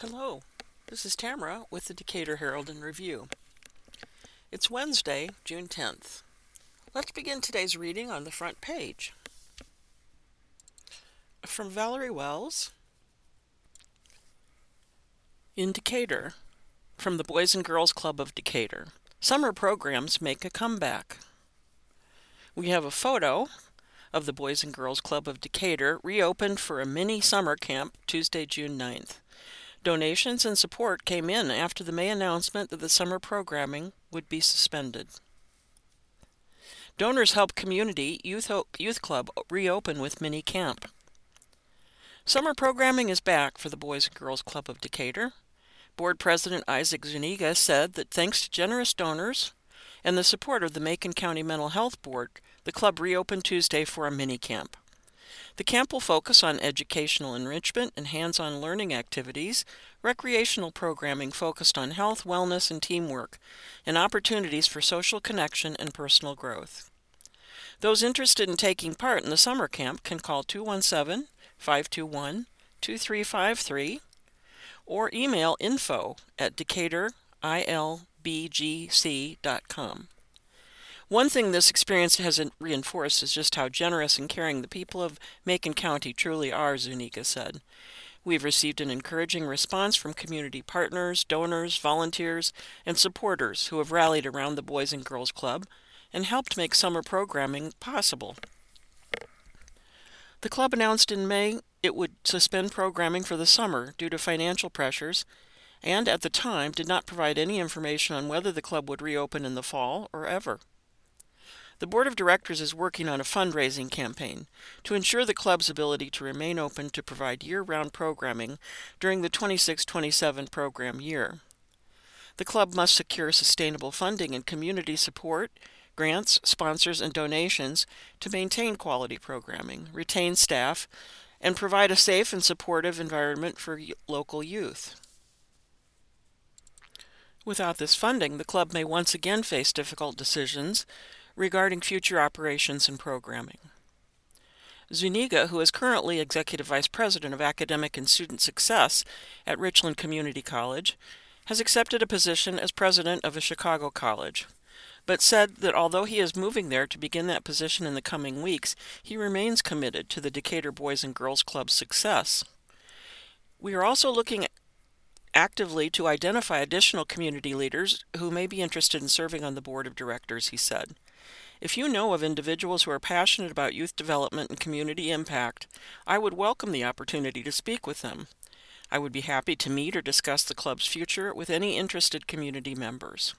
Hello, this is Tamara with the Decatur Herald and Review. It's Wednesday, June 10th. Let's begin today's reading on the front page. From Valerie Wells in Decatur, from the Boys and Girls Club of Decatur. Summer programs make a comeback. We have a photo of the Boys and Girls Club of Decatur reopened for a mini summer camp Tuesday, June 9th. Donations and support came in after the May announcement that the summer programming would be suspended. Donors helped Community Youth Club reopen with mini camp. Summer programming is back for the Boys and Girls Club of Decatur. Board President Isaac Zuniga said that thanks to generous donors and the support of the Macon County Mental Health Board, the club reopened Tuesday for a mini camp. The camp will focus on educational enrichment and hands-on learning activities, recreational programming focused on health, wellness, and teamwork, and opportunities for social connection and personal growth. Those interested in taking part in the summer camp can call 217-521-2353 or email info@decaturilbgc.com. One thing this experience has reinforced is just how generous and caring the people of Macon County truly are, Zuniga said. We've received an encouraging response from community partners, donors, volunteers, and supporters who have rallied around the Boys and Girls Club and helped make summer programming possible. The club announced in May it would suspend programming for the summer due to financial pressures, and at the time did not provide any information on whether the club would reopen in the fall or ever. The Board of Directors is working on a fundraising campaign to ensure the club's ability to remain open to provide year-round programming during the 26-27 program year. The club must secure sustainable funding and community support, grants, sponsors, and donations to maintain quality programming, retain staff, and provide a safe and supportive environment for local youth. Without this funding, the club may once again face difficult decisions regarding future operations and programming. Zuniga, who is currently Executive Vice President of Academic and Student Success at Richland Community College, has accepted a position as president of a Chicago college, but said that although he is moving there to begin that position in the coming weeks, he remains committed to the Decatur Boys and Girls Club's success. We are also looking actively to identify additional community leaders who may be interested in serving on the board of directors, he said. If you know of individuals who are passionate about youth development and community impact, I would welcome the opportunity to speak with them. I would be happy to meet or discuss the club's future with any interested community members.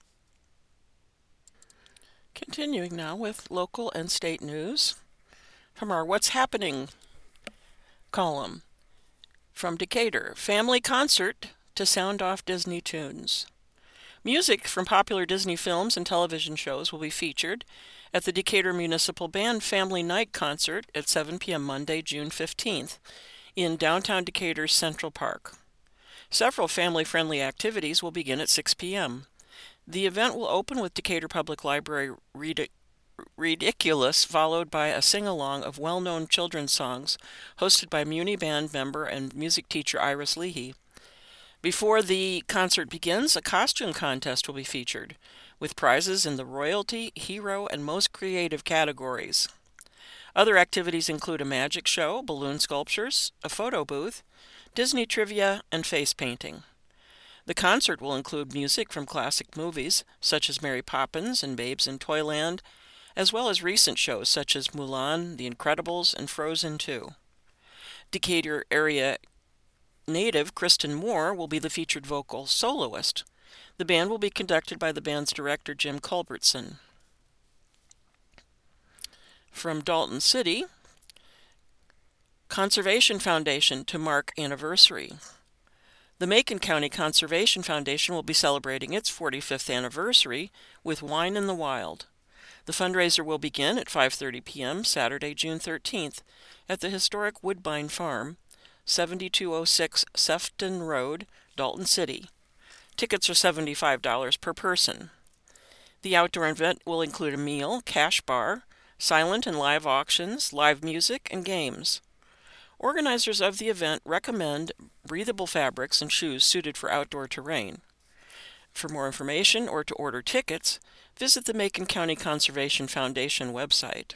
Continuing now with local and state news from our What's Happening column. From Decatur, family concert to sound off Disney tunes. Music from popular Disney films and television shows will be featured at the Decatur Municipal Band Family Night Concert at 7 p.m. Monday, June 15th in downtown Decatur's Central Park. Several family-friendly activities will begin at 6 p.m. The event will open with Decatur Public Library Ridiculous, followed by a sing-along of well-known children's songs hosted by Muni Band member and music teacher Iris Leahy. Before the concert begins, a costume contest will be featured, with prizes in the royalty, hero, and most creative categories. Other activities include a magic show, balloon sculptures, a photo booth, Disney trivia, and face painting. The concert will include music from classic movies, such as Mary Poppins and Babes in Toyland, as well as recent shows such as Mulan, The Incredibles, and Frozen 2. Decatur area native Kristen Moore will be the featured vocal soloist. The band will be conducted by the band's director Jim Culbertson. From Dalton City, Conservation Foundation to mark anniversary. The Macon County Conservation Foundation will be celebrating its 45th anniversary with Wine in the Wild. The fundraiser will begin at 5:30 p.m. Saturday, June 13th at the historic Woodbine Farm, 7206 Sefton Road, Dalton City. Tickets are $75 per person. The outdoor event will include a meal, cash bar, silent and live auctions, live music, and games. Organizers of the event recommend breathable fabrics and shoes suited for outdoor terrain. For more information or to order tickets, visit the Macon County Conservation Foundation website.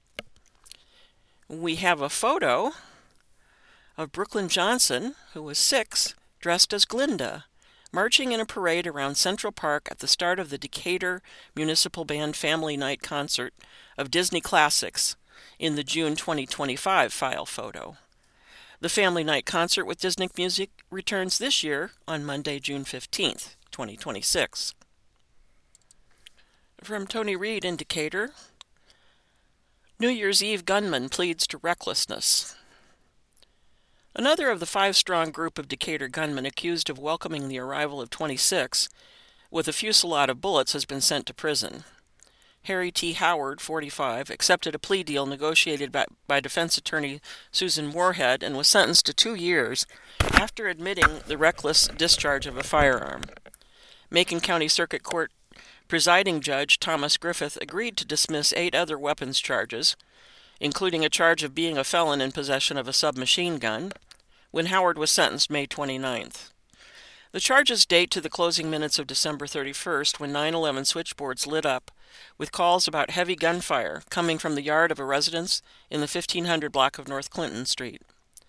We have a photo of Brooklyn Johnson, who was 6, dressed as Glinda, marching in a parade around Central Park at the start of the Decatur Municipal Band Family Night concert of Disney Classics in the June 2025 file photo. The Family Night concert with Disney music returns this year on Monday, June 15th, 2026. From Tony Reed in Decatur, New Year's Eve gunman pleads to recklessness. Another of the 5-strong group of Decatur gunmen accused of welcoming the arrival of 26 with a fusillade of bullets has been sent to prison. Harry T. Howard, 45, accepted a plea deal negotiated by defense attorney Susan Moorhead and was sentenced to 2 years after admitting the reckless discharge of a firearm. Macon County Circuit Court presiding judge Thomas Griffith agreed to dismiss 8 other weapons charges, including a charge of being a felon in possession of a submachine gun, when Howard was sentenced May 29th. The charges date to the closing minutes of December 31st, when 9/11 switchboards lit up with calls about heavy gunfire coming from the yard of a residence in the 1500 block of North Clinton Street.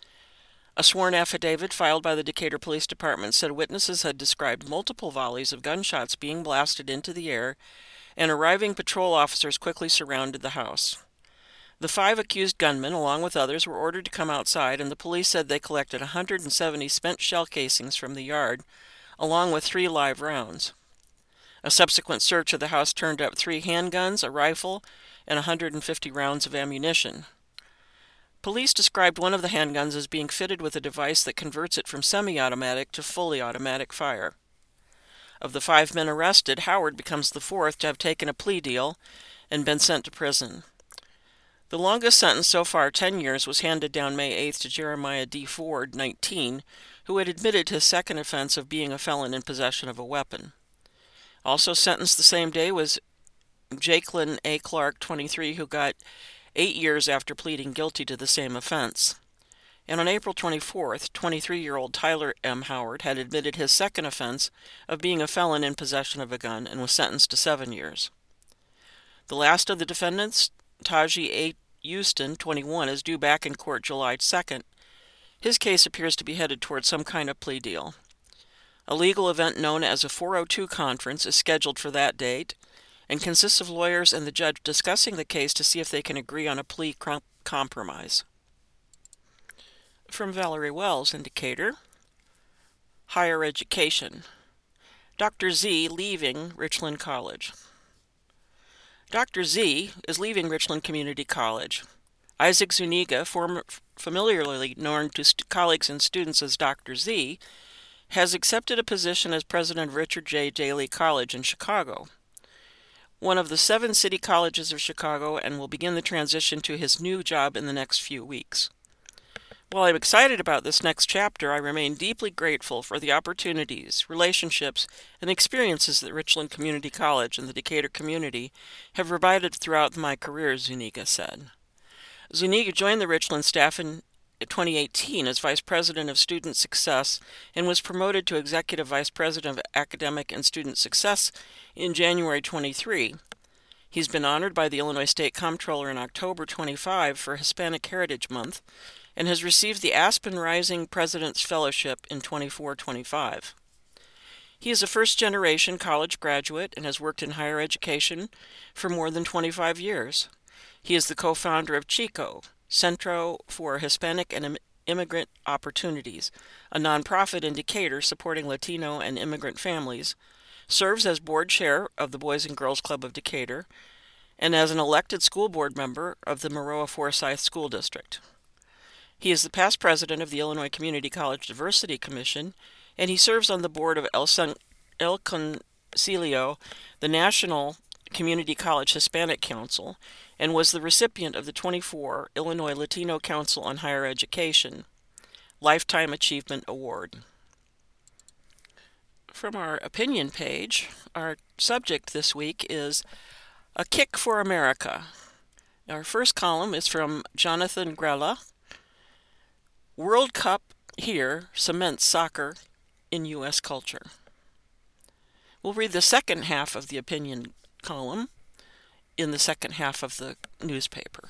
A sworn affidavit filed by the Decatur Police Department said witnesses had described multiple volleys of gunshots being blasted into the air, and arriving patrol officers quickly surrounded the house. The 5 accused gunmen, along with others, were ordered to come outside, and the police said they collected 170 spent shell casings from the yard, along with 3 live rounds. A subsequent search of the house turned up 3 handguns, a rifle, and 150 rounds of ammunition. Police described one of the handguns as being fitted with a device that converts it from semi-automatic to fully automatic fire. Of the 5 men arrested, Howard becomes the 4th to have taken a plea deal and been sent to prison. The longest sentence so far, 10 years, was handed down May 8th to Jeremiah D. Ford, 19, who had admitted his second offense of being a felon in possession of a weapon. Also sentenced the same day was Jacqueline A. Clark, 23, who got 8 years after pleading guilty to the same offense. And on April 24th, 23-year-old Tyler M. Howard had admitted his second offense of being a felon in possession of a gun and was sentenced to 7 years. The last of the defendants, Taji A. Houston, 21, is due back in court July 2nd. His case appears to be headed towards some kind of plea deal. A legal event known as a 402 conference is scheduled for that date and consists of lawyers and the judge discussing the case to see if they can agree on a plea compromise. From Valerie Wells in Decatur, Higher Education. Dr. Z leaving Richland College. Dr. Z is leaving Richland Community College. Isaac Zuniga, familiarly known to colleagues and students as Dr. Z, has accepted a position as president of Richard J. Daley College in Chicago, one of the 7 city colleges of Chicago, and will begin the transition to his new job in the next few weeks. While I'm excited about this next chapter, I remain deeply grateful for the opportunities, relationships, and experiences that Richland Community College and the Decatur community have provided throughout my career, Zuniga said. Zuniga joined the Richland staff in 2018 as Vice President of Student Success and was promoted to Executive Vice President of Academic and Student Success in January 23. He's been honored by the Illinois State Comptroller in October 25 for Hispanic Heritage Month, and has received the Aspen Rising President's Fellowship in 24-25. He is a first-generation college graduate and has worked in higher education for more than 25 years. He is the co-founder of CHICO, Centro for Hispanic and Immigrant Opportunities, a nonprofit in Decatur supporting Latino and immigrant families, serves as board chair of the Boys and Girls Club of Decatur, and as an elected school board member of the Maroa-Forsyth School District. He is the past president of the Illinois Community College Diversity Commission, and he serves on the board of El Concilio, the National Community College Hispanic Council, and was the recipient of the 24 Illinois Latino Council on Higher Education Lifetime Achievement Award. From our opinion page, our subject this week is A Kick for America. Our first column is from Jonathan Grella. World Cup here cements soccer in U.S. culture. We'll read the second half of the opinion column in the second half of the newspaper.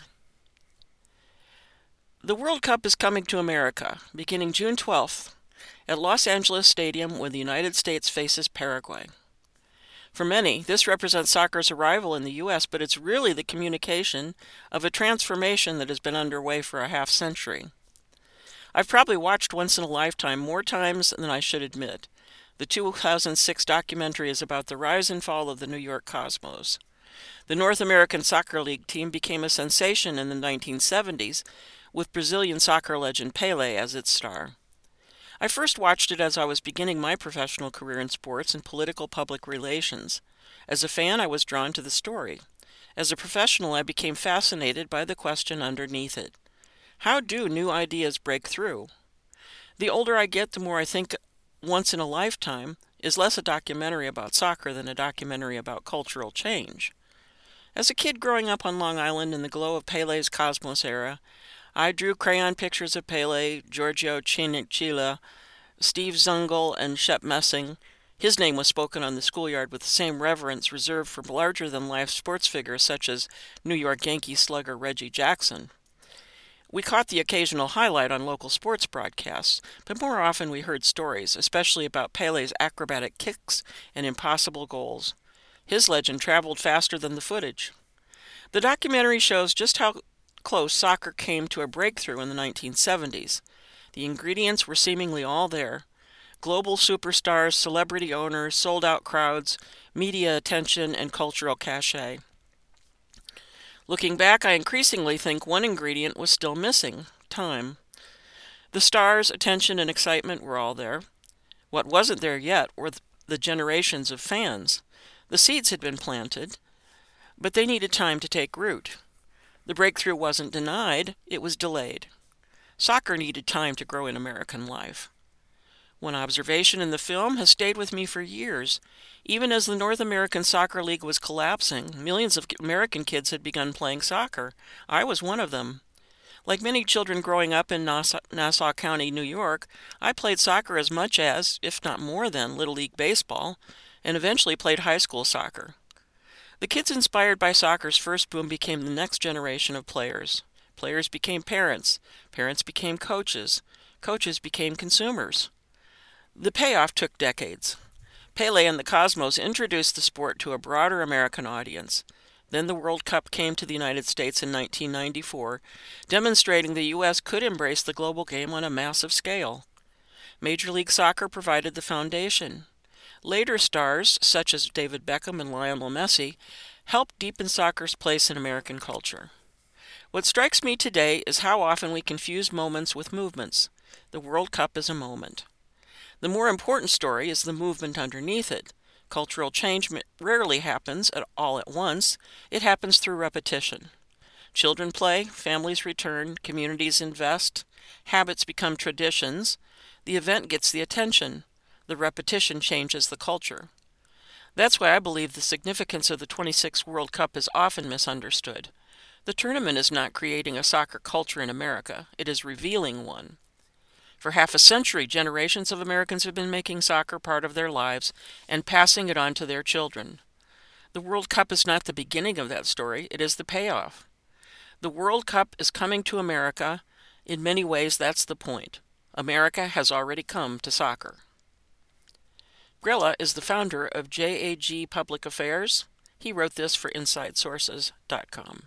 The World Cup is coming to America, beginning June 12th at Los Angeles Stadium when the United States faces Paraguay. For many, this represents soccer's arrival in the U.S., but it's really the communication of a transformation that has been underway for a half-century. I've probably watched Once in a Lifetime more times than I should admit. The 2006 documentary is about the rise and fall of the New York Cosmos. The North American Soccer League team became a sensation in the 1970s, with Brazilian soccer legend Pelé as its star. I first watched it as I was beginning my professional career in sports and political public relations. As a fan, I was drawn to the story. As a professional, I became fascinated by the question underneath it. How do new ideas break through? The older I get, the more I think Once in a Lifetime is less a documentary about soccer than a documentary about cultural change. As a kid growing up on Long Island in the glow of Pelé's Cosmos era, I drew crayon pictures of Pelé, Giorgio Chinchilla, Steve Zungel, and Shep Messing. His name was spoken on the schoolyard with the same reverence reserved for larger-than-life sports figures such as New York Yankees slugger Reggie Jackson. We caught the occasional highlight on local sports broadcasts, but more often we heard stories, especially about Pelé's acrobatic kicks and impossible goals. His legend traveled faster than the footage. The documentary shows just how close soccer came to a breakthrough in the 1970s. The ingredients were seemingly all there. Global superstars, celebrity owners, sold-out crowds, media attention, and cultural cachet. Looking back, I increasingly think one ingredient was still missing: time. The stars, attention, and excitement were all there. What wasn't there yet were the generations of fans. The seeds had been planted, but they needed time to take root. The breakthrough wasn't denied, it was delayed. Soccer needed time to grow in American life. One observation in the film has stayed with me for years. Even as the North American Soccer League was collapsing, millions of American kids had begun playing soccer. I was one of them. Like many children growing up in Nassau County, New York, I played soccer as much as, if not more than, Little League Baseball, and eventually played high school soccer. The kids inspired by soccer's first boom became the next generation of players. Players became parents. Parents became coaches. Coaches became consumers. The payoff took decades. Pelé and the Cosmos introduced the sport to a broader American audience. Then the World Cup came to the United States in 1994, demonstrating the U.S. could embrace the global game on a massive scale. Major League Soccer provided the foundation. Later stars, such as David Beckham and Lionel Messi, helped deepen soccer's place in American culture. What strikes me today is how often we confuse moments with movements. The World Cup is a moment. The more important story is the movement underneath it. Cultural change rarely happens all at once. It happens through repetition. Children play, families return, communities invest, habits become traditions. The event gets the attention. The repetition changes the culture. That's why I believe the significance of the 26th World Cup is often misunderstood. The tournament is not creating a soccer culture in America. It is revealing one. For half a century, generations of Americans have been making soccer part of their lives and passing it on to their children. The World Cup is not the beginning of that story, it is the payoff. The World Cup is coming to America. In many ways, that's the point. America has already come to soccer. Grella is the founder of JAG Public Affairs. He wrote this for InsideSources.com.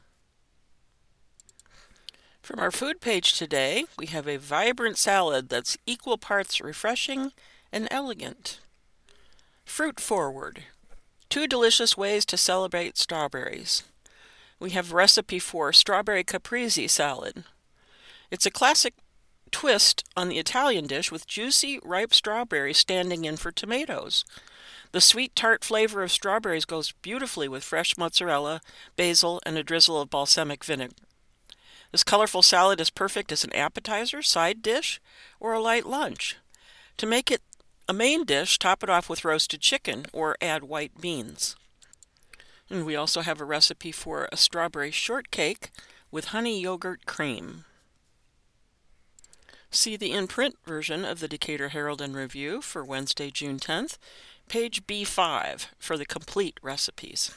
From our food page today, we have a vibrant salad that's equal parts refreshing and elegant. Fruit forward. 2 delicious ways to celebrate strawberries. We have a recipe for strawberry caprese salad. It's a classic twist on the Italian dish with juicy, ripe strawberries standing in for tomatoes. The sweet, tart flavor of strawberries goes beautifully with fresh mozzarella, basil, and a drizzle of balsamic vinegar. This colorful salad is perfect as an appetizer, side dish, or a light lunch. To make it a main dish, top it off with roasted chicken or add white beans. And we also have a recipe for a strawberry shortcake with honey yogurt cream. See the in-print version of the Decatur Herald and Review for Wednesday, June 10th, page B5 for the complete recipes.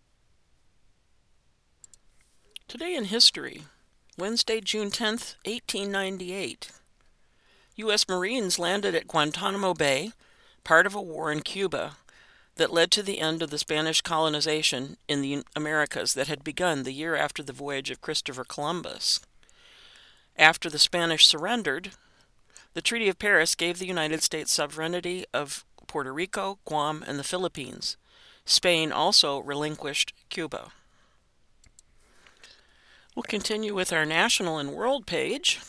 Today in history, Wednesday, June 10th, 1898. U.S. Marines landed at Guantanamo Bay, part of a war in Cuba that led to the end of the Spanish colonization in the Americas that had begun the year after the voyage of Christopher Columbus. After the Spanish surrendered, the Treaty of Paris gave the United States sovereignty of Puerto Rico, Guam, and the Philippines. Spain also relinquished Cuba. We'll continue with our national and world page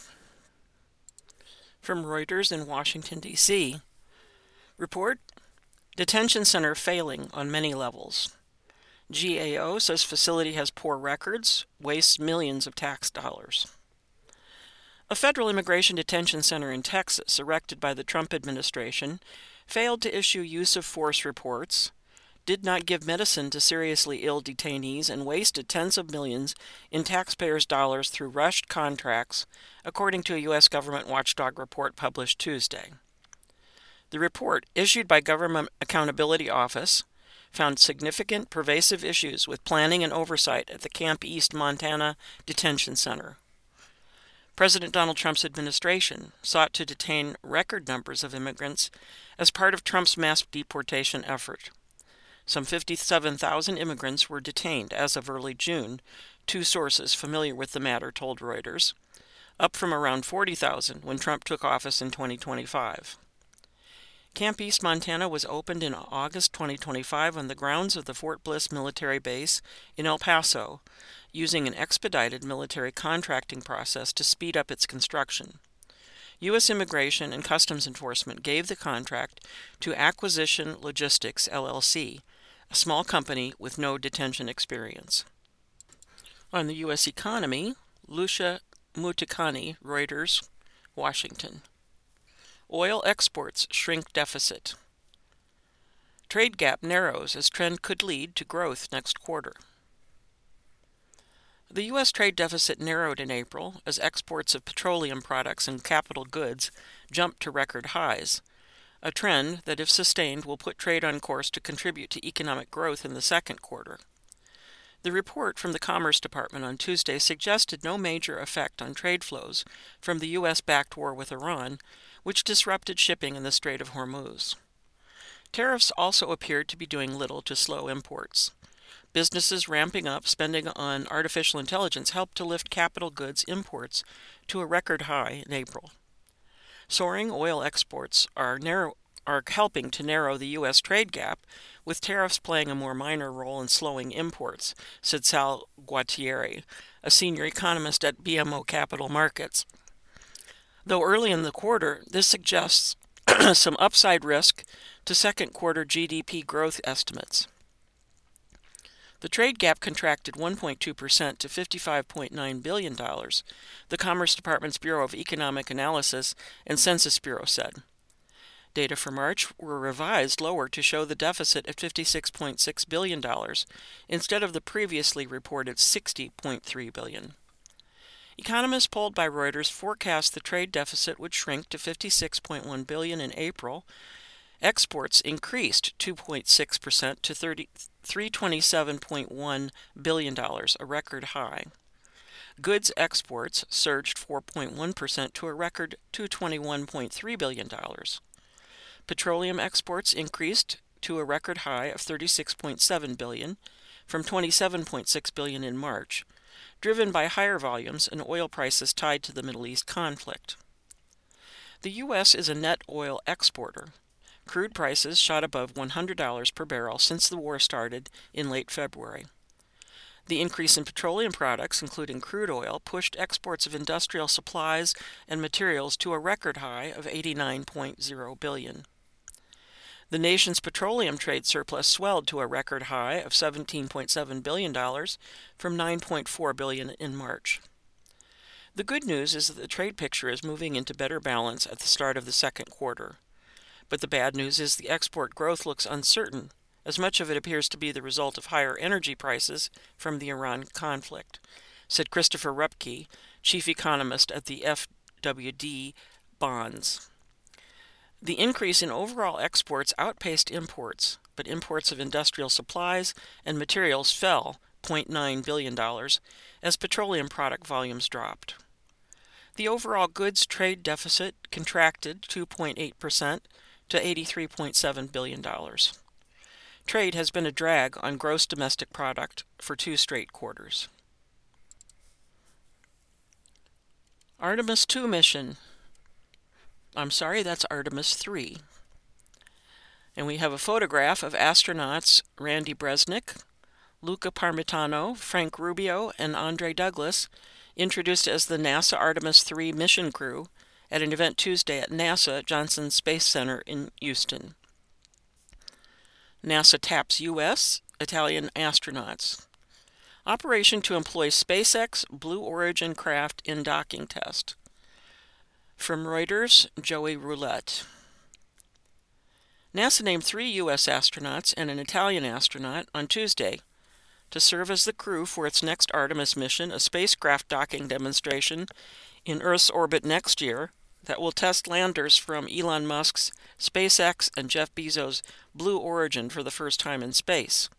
from Reuters in Washington, D.C. Report: Detention center failing on many levels. GAO says facility has poor records, wastes millions of tax dollars. A federal immigration detention center in Texas, erected by the Trump administration, failed to issue use of force reports, did not give medicine to seriously ill detainees, and wasted tens of millions in taxpayers' dollars through rushed contracts, according to a U.S. government watchdog report published Tuesday. The report, issued by Government Accountability Office, found significant pervasive issues with planning and oversight at the Camp East, Montana Detention Center. President Donald Trump's administration sought to detain record numbers of immigrants as part of Trump's mass deportation effort. Some 57,000 immigrants were detained as of early June, two sources familiar with the matter told Reuters, up from around 40,000 when Trump took office in 2025. Camp East, Montana was opened in August 2025 on the grounds of the Fort Bliss military base in El Paso, using an expedited military contracting process to speed up its construction. U.S. Immigration and Customs Enforcement gave the contract to Acquisition Logistics, LLC, a small company with no detention experience. On the U.S. economy, Lucia Mutikani, Reuters, Washington. Oil exports shrink deficit. Trade gap narrows as trend could lead to growth next quarter. The U.S. trade deficit narrowed in April as exports of petroleum products and capital goods jumped to record highs, a trend that, if sustained, will put trade on course to contribute to economic growth in the second quarter. The report from the Commerce Department on Tuesday suggested no major effect on trade flows from the U.S.-backed war with Iran, which disrupted shipping in the Strait of Hormuz. Tariffs also appeared to be doing little to slow imports. Businesses ramping up spending on artificial intelligence helped to lift capital goods imports to a record high in April. Soaring oil exports are helping to narrow the U.S. trade gap, with tariffs playing a more minor role in slowing imports, said Sal Guattieri, a senior economist at BMO Capital Markets. Though early in the quarter, this suggests some upside risk to second quarter GDP growth estimates. The trade gap contracted 1.2% to $55.9 billion, the Commerce Department's Bureau of Economic Analysis and Census Bureau said. Data for March were revised lower to show the deficit at $56.6 billion instead of the previously reported $60.3 billion. Economists polled by Reuters forecast the trade deficit would shrink to $56.1 billion in April. Exports increased 2.6% to $327.1 billion, a record high. Goods exports surged 4.1% to a record $221.3 billion. Petroleum exports increased to a record high of $36.7 billion from $27.6 billion in March, driven by higher volumes and oil prices tied to the Middle East conflict. The U.S. is a net oil exporter. Crude prices shot above $100 per barrel since the war started in late February. The increase in petroleum products, including crude oil, pushed exports of industrial supplies and materials to a record high of $89.0 billion. The nation's petroleum trade surplus swelled to a record high of $17.7 billion from $9.4 billion in March. The good news is that the trade picture is moving into better balance at the start of the second quarter. But the bad news is the export growth looks uncertain, as much of it appears to be the result of higher energy prices from the Iran conflict, said Christopher Rupke, chief economist at the WD bonds. The increase in overall exports outpaced imports, but imports of industrial supplies and materials fell $0.9 billion as petroleum product volumes dropped. The overall goods trade deficit contracted 2.8% to $83.7 billion. Trade has been a drag on gross domestic product for 2 straight quarters. Artemis II mission. That's Artemis 3. And we have a photograph of astronauts Randy Bresnik, Luca Parmitano, Frank Rubio, and Andre Douglas, introduced as the NASA Artemis 3 mission crew at an event Tuesday at NASA Johnson Space Center in Houston. NASA taps U.S. Italian astronauts. Operation to employ SpaceX Blue Origin craft in docking test. From Reuters, Joey Roulette. NASA named 3 U.S. astronauts and an Italian astronaut on Tuesday to serve as the crew for its next Artemis mission, a spacecraft docking demonstration in Earth's orbit next year that will test landers from Elon Musk's SpaceX and Jeff Bezos' Blue Origin for the first time in space.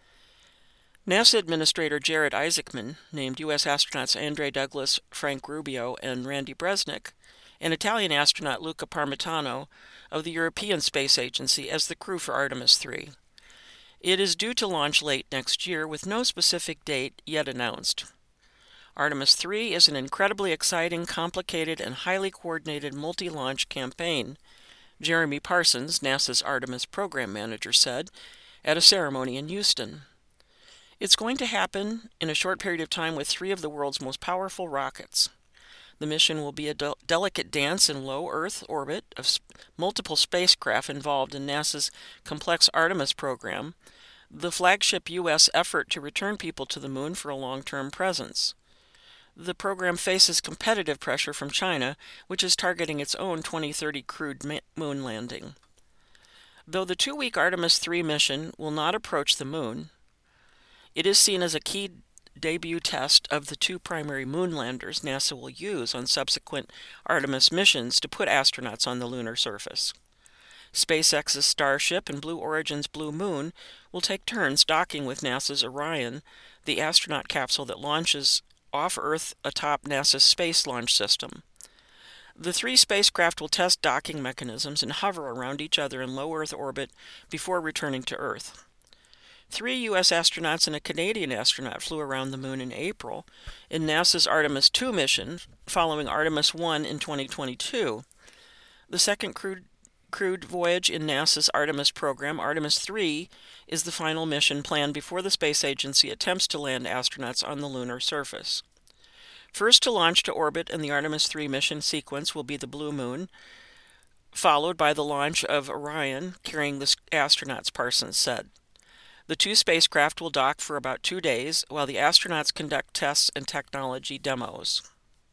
NASA Administrator Jared Isaacman named U.S. astronauts Andre Douglas, Frank Rubio, and Randy Bresnik, and Italian astronaut Luca Parmitano of the European Space Agency as the crew for Artemis 3. It is due to launch late next year with no specific date yet announced. Artemis 3 is an incredibly exciting, complicated, and highly coordinated multi-launch campaign, Jeremy Parsons, NASA's Artemis program manager, said at a ceremony in Houston. It's going to happen in a short period of time with 3 of the world's most powerful rockets. The mission will be a delicate dance in low Earth orbit of multiple spacecraft involved in NASA's complex Artemis program, the flagship U.S. effort to return people to the moon for a long-term presence. The program faces competitive pressure from China, which is targeting its own 2030 crewed moon landing. Though the 2-week Artemis 3 mission will not approach the moon, it is seen as a key debut test of the 2 primary moon landers NASA will use on subsequent Artemis missions to put astronauts on the lunar surface. SpaceX's Starship and Blue Origin's Blue Moon will take turns docking with NASA's Orion, the astronaut capsule that launches off Earth atop NASA's Space Launch System. The 3 spacecraft will test docking mechanisms and hover around each other in low Earth orbit before returning to Earth. 3 U.S. astronauts and a Canadian astronaut flew around the moon in April in NASA's Artemis II mission, following Artemis I in 2022. The second crewed voyage in NASA's Artemis program, Artemis III, is the final mission planned before the space agency attempts to land astronauts on the lunar surface. First to launch to orbit in the Artemis III mission sequence will be the Blue Moon, followed by the launch of Orion carrying the astronauts, Parsons said. The 2 spacecraft will dock for about 2 days while the astronauts conduct tests and technology demos.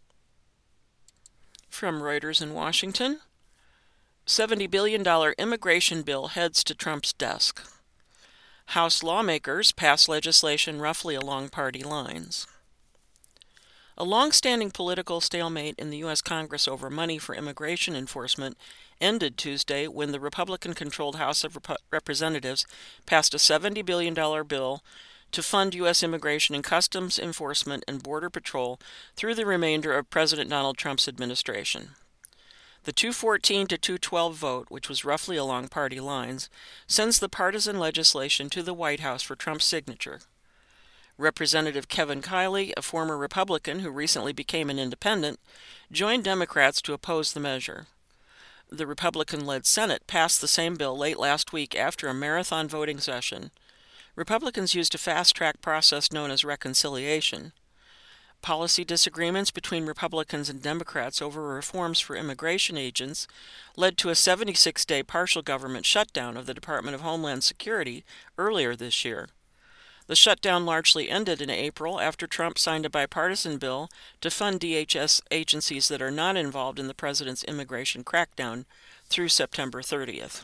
From Reuters in Washington, $70 billion immigration bill heads to Trump's desk. House lawmakers pass legislation roughly along party lines. A long-standing political stalemate in the U.S. Congress over money for immigration enforcement ended Tuesday when the Republican-controlled House of Representatives passed a $70 billion bill to fund U.S. immigration and customs enforcement and border patrol through the remainder of President Donald Trump's administration. The 214 to 212 vote, which was roughly along party lines, sends the partisan legislation to the White House for Trump's signature. Representative Kevin Kiley, a former Republican who recently became an independent, joined Democrats to oppose the measure. The Republican-led Senate passed the same bill late last week after a marathon voting session. Republicans used a fast-track process known as reconciliation. Policy disagreements between Republicans and Democrats over reforms for immigration agents led to a 76-day partial government shutdown of the Department of Homeland Security earlier this year. The shutdown largely ended in April after Trump signed a bipartisan bill to fund DHS agencies that are not involved in the president's immigration crackdown through September 30th.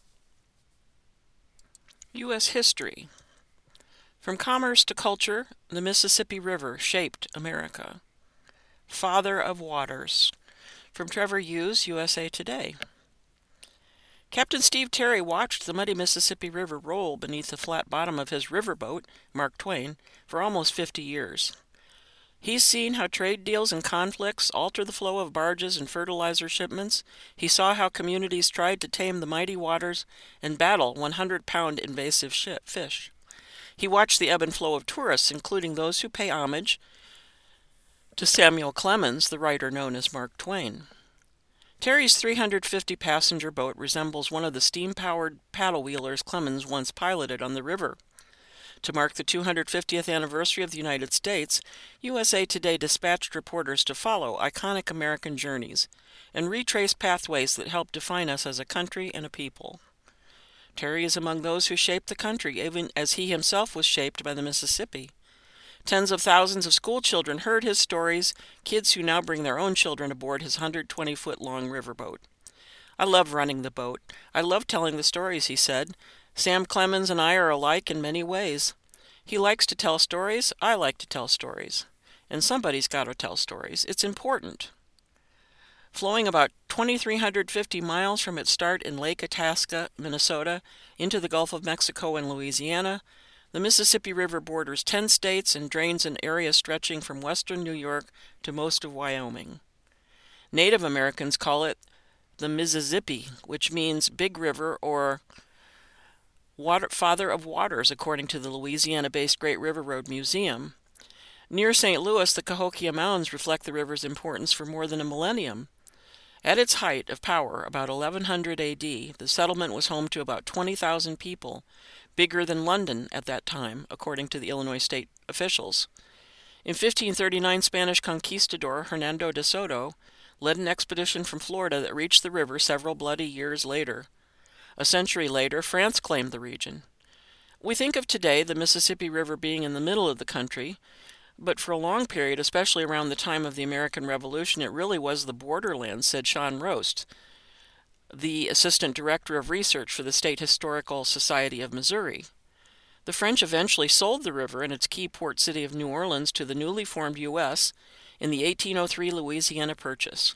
U.S. history. From commerce to culture, the Mississippi River shaped America. Father of waters. From Trevor Hughes, USA Today. Captain Steve Terry watched the muddy Mississippi River roll beneath the flat bottom of his riverboat, Mark Twain, for almost 50 years. He's seen how trade deals and conflicts alter the flow of barges and fertilizer shipments. He saw how communities tried to tame the mighty waters and battle 100-pound invasive fish. He watched the ebb and flow of tourists, including those who pay homage to Samuel Clemens, the writer known as Mark Twain. Terry's 350-passenger boat resembles one of the steam-powered paddle wheelers Clemens once piloted on the river. To mark the 250th anniversary of the United States, USA Today dispatched reporters to follow iconic American journeys and retrace pathways that help define us as a country and a people. Terry is among those who shaped the country, even as he himself was shaped by the Mississippi. Tens of thousands of schoolchildren heard his stories, kids who now bring their own children aboard his 120-foot-long riverboat. "I love running the boat. I love telling the stories," he said. "Sam Clemens and I are alike in many ways. He likes to tell stories, I like to tell stories. And somebody's got to tell stories. It's important." Flowing about 2,350 miles from its start in Lake Itasca, Minnesota, into the Gulf of Mexico and Louisiana, the Mississippi River borders 10 states and drains an area stretching from western New York to most of Wyoming. Native Americans call it the Mississippi, which means big river or father of waters, according to the Louisiana-based Great River Road Museum. Near St. Louis, the Cahokia Mountains reflect the river's importance for more than a millennium. At its height of power, about 1100 AD, the settlement was home to about 20,000 people, bigger than London at that time, according to the Illinois state officials. In 1539, Spanish conquistador Hernando de Soto led an expedition from Florida that reached the river several bloody years later. A century later, France claimed the region. We think of today the Mississippi River being in the middle of the country, but for a long period, especially around the time of the American Revolution, it really was the borderlands, said Sean Roast, the Assistant Director of Research for the State Historical Society of Missouri. The French eventually sold the river and its key port city of New Orleans to the newly formed U.S. in the 1803 Louisiana Purchase.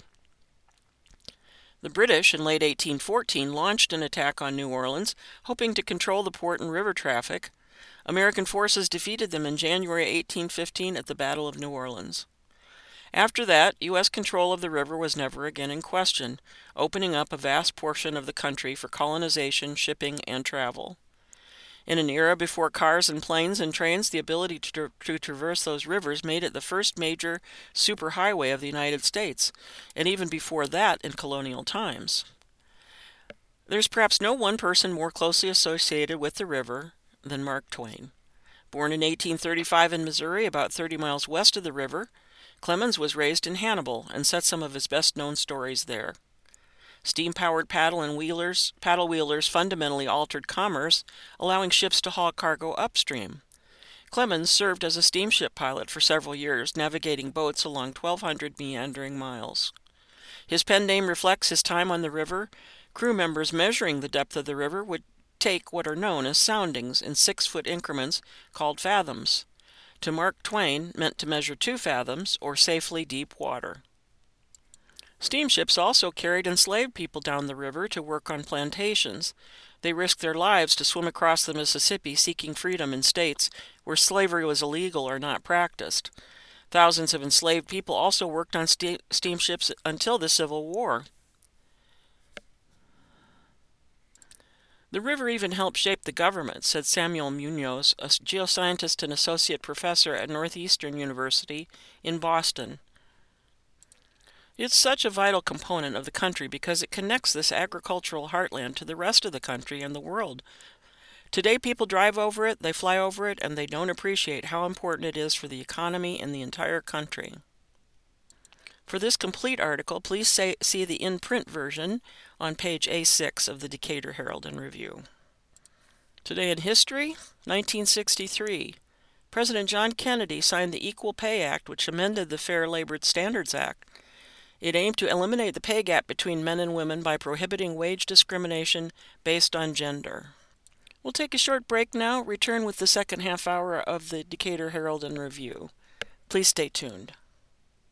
The British, in late 1814, launched an attack on New Orleans, hoping to control the port and river traffic. American forces defeated them in January 1815 at the Battle of New Orleans. After that, U.S. control of the river was never again in question, opening up a vast portion of the country for colonization, shipping, and travel. In an era before cars and planes and trains, the ability to traverse those rivers made it the first major superhighway of the United States, and even before that in colonial times. There's perhaps no one person more closely associated with the river than Mark Twain. Born in 1835 in Missouri, about 30 miles west of the river, Clemens was raised in Hannibal and set some of his best-known stories there. Steam-powered paddle wheelers fundamentally altered commerce, allowing ships to haul cargo upstream. Clemens served as a steamship pilot for several years, navigating boats along 1,200 meandering miles. His pen name reflects his time on the river. Crew members measuring the depth of the river would take what are known as soundings in 6-foot increments called fathoms. To Mark Twain, meant to measure 2 fathoms, or safely deep water. Steamships also carried enslaved people down the river to work on plantations. They risked their lives to swim across the Mississippi seeking freedom in states where slavery was illegal or not practiced. Thousands of enslaved people also worked on steamships until the Civil War. The river even helped shape the government, said Samuel Munoz, a geoscientist and associate professor at Northeastern University in Boston. It's such a vital component of the country because it connects this agricultural heartland to the rest of the country and the world. Today people drive over it, they fly over it, and they don't appreciate how important it is for the economy and the entire country. For this complete article, please see the in-print version on page A6 of the Decatur Herald and Review. Today in history, 1963. President John Kennedy signed the Equal Pay Act, which amended the Fair Labor Standards Act. It aimed to eliminate the pay gap between men and women by prohibiting wage discrimination based on gender. We'll take a short break now, return with the second half hour of the Decatur Herald and Review. Please stay tuned.